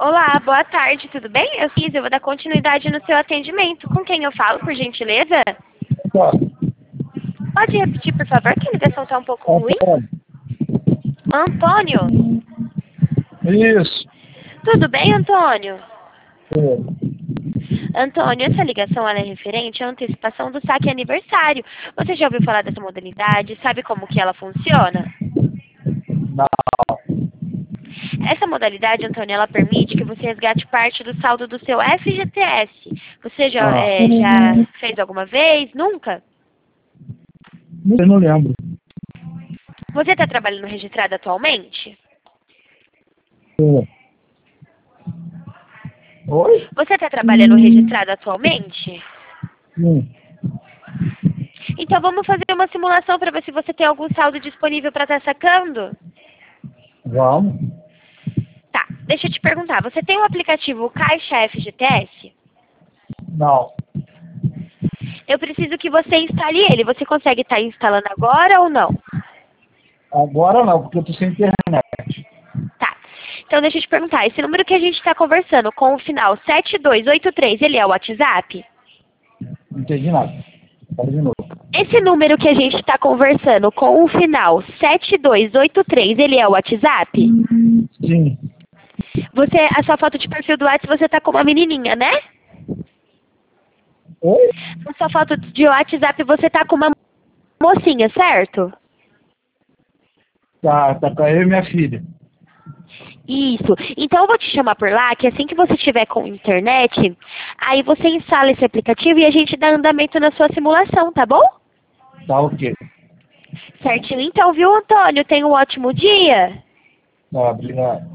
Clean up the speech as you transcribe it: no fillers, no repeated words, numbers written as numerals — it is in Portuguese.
Olá, boa tarde, tudo bem? Eu vou dar continuidade no seu atendimento. Com quem eu falo, por gentileza? Pode repetir, por favor, que a ligação está um pouco ruim? Antônio? Isso. Tudo bem, Antônio? É. Antônio, essa ligação ela é referente à antecipação do saque aniversário. Você já ouviu falar dessa modalidade? Sabe como que ela funciona? Não. Essa modalidade, Antônio, ela permite que você resgate parte do saldo do seu FGTS. Você já fez alguma vez? Nunca? Eu não lembro. Você está trabalhando registrado atualmente? É. Oi? Você está trabalhando registrado atualmente? Sim. Então vamos fazer uma simulação para ver se você tem algum saldo disponível para estar sacando? Vamos. Tá, deixa eu te perguntar. Você tem o aplicativo Caixa FGTS? Não. Eu preciso que você instale ele. Você consegue estar instalando agora ou não? Agora não, porque eu tô sem internet. Tá. Então deixa eu te perguntar. Esse número que a gente está conversando com o final 7283, ele é o WhatsApp? Não entendi nada. Fala de novo. Esse número que a gente está conversando com o final 7283, ele é o WhatsApp? Sim. A sua foto de perfil do WhatsApp, você tá com uma menininha, né? Oi? Na sua foto de WhatsApp, você tá com uma mocinha, certo? Tá com eu e minha filha. Isso. Então eu vou te chamar por lá, que assim que você tiver com internet, aí você instala esse aplicativo e a gente dá andamento na sua simulação, tá bom? Tá ok. Certinho. Então, viu, Antônio? Tenha um ótimo dia. Tá, obrigado.